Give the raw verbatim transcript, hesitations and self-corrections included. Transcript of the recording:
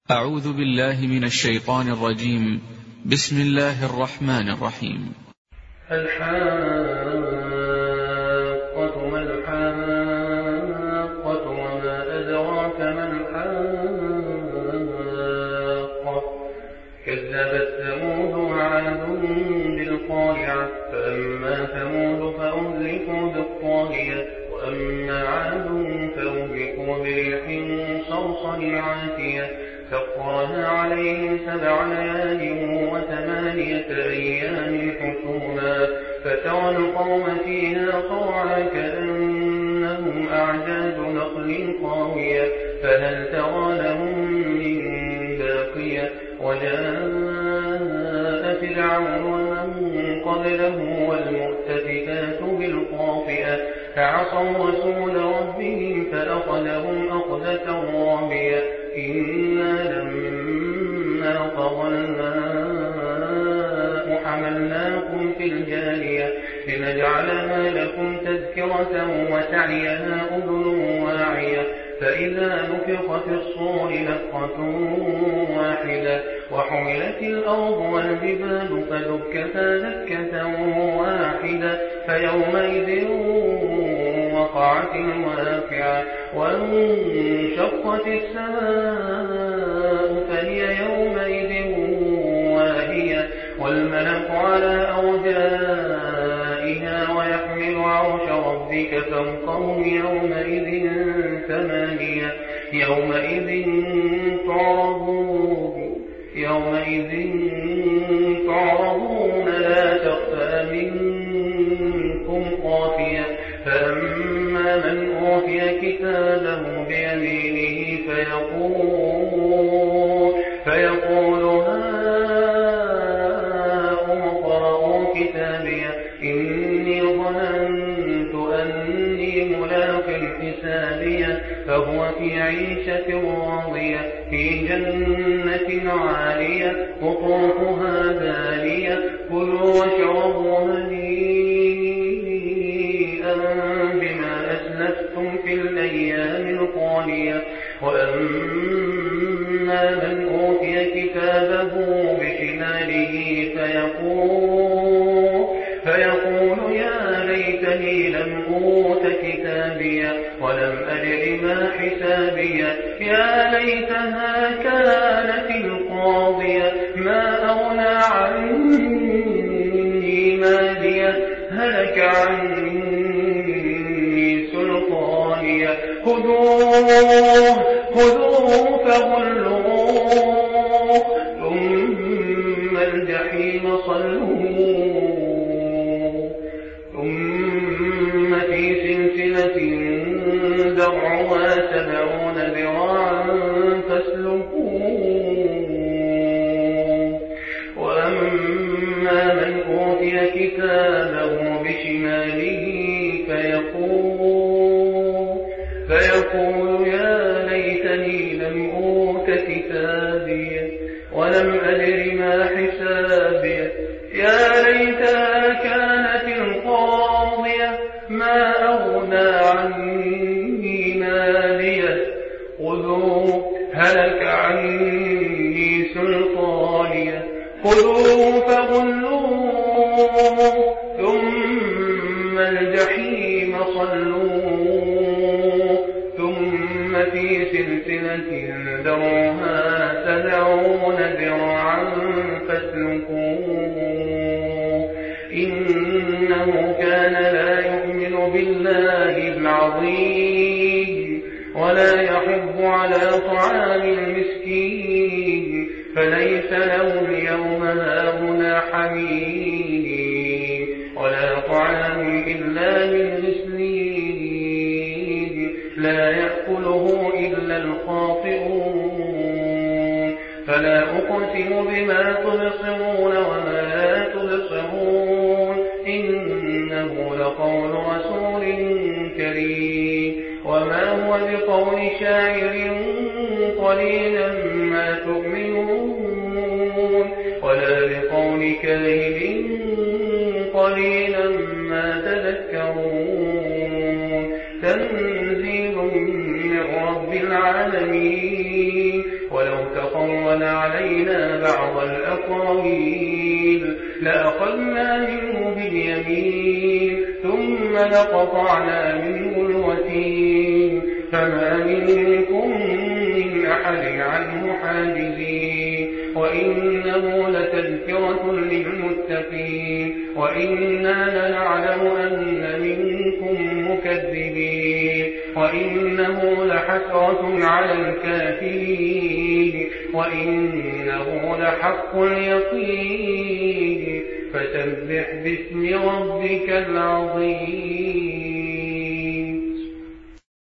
أعوذ بالله من الشيطان الرجيم. بسم الله الرحمن الرحيم. الحاقة ما الحاقة وما أدراك ما الحاقة كذبت ثمود وعاد بالقارعة فأما ثمود فأهلكوا بالطاغية وأما عاد فأهلكوا بريح صرصر عاتية سخرها عليهم سبع ليال وثمانية أيام حسوما فترى القوم فيها صرعى كأنهم أعجاز نخل خاوية فهل ترى لهم من باقية وجاء فرعون ومن قبله والمؤتفكات بالخاطئة فعصوا رسول ربهم فأخذهم أخذة رابية إنا لما طغى الماء حملناكم في الجارية لنجعلها لكم تذكرة وتعيها أذن واعية فإذا نفخ في الصور نفخة واحدة وحملت الأرض والجبال فدكتا دكة واحدة فيومئذ وقعت الواقعة وانشقت السماء فهي يومئذ واهية والملك على أرجائها ويحمل عرش ربك فوقهم يومئذ ثمانية يومئذ تعرضون يومئذ تعرضون لا تخفى منكم خافية فأما من أوتي كتابه بيمينه فيقول فيقول هاؤم اقرءوا كتابيه إني ظننت أني ملاق حسابيه فهو في عيشة راضية في جنة عالية قطوفها دانية كلوا واشربوا هنيئا بما أسلفتم في الأيام الخالية وأما من أوتي كتابه بشماله فيقول فيقول يا ليتني لم أوت كتابيه ولم أدر ما حسابيه يا ليتها كانت القاضية ما أغنى عني ماليه هلك عني سلطانيه خذوه خذوه فغلوه ثم الجحيم صلوه ثم في سلسلة ذرعها سبعون ذراعا فاسلكوه وأما من أوتي كتابه بشماله فيقول فيقول يا ليتني لم أوت كتابيه ولم أدر ما حسابيه يا ليتها كانت القاضية ما أغنى عني ماليه خذوه هلك عني سلطانيه خذوه فغلوه ثم الجحيم صلوه ثم في سلسلة ذرعها سبعون ذراعا فاسلكوه إنه كان لا يؤمن بالله العظيم ولا يحض على طعام المسكين فليس له اليوم هاهنا حميم ولا طعام إلا من غسلين لا يأكله إلا الخاطئون فلا أقسم بما تبصرون وما لا تبصرون إنه لقول رسول كريم وما هو بقول شاعر قليلا ما تؤمنون ولا بقول كاهن قليلا ما تذكرون تنزيل من رب العالمين ولو تقول وطول علينا بعض الأقاويل لأخذنا منه باليمين ثم لقطعنا منه الوتين فما منكم من أحد عنه حاجزين وإنه لتذكرة للمتقين وإنا لنعلم أن منكم مكذبين وإنه لحسرة على الكافرين وإنه لحق اليقين فسبح باسم ربك العظيم.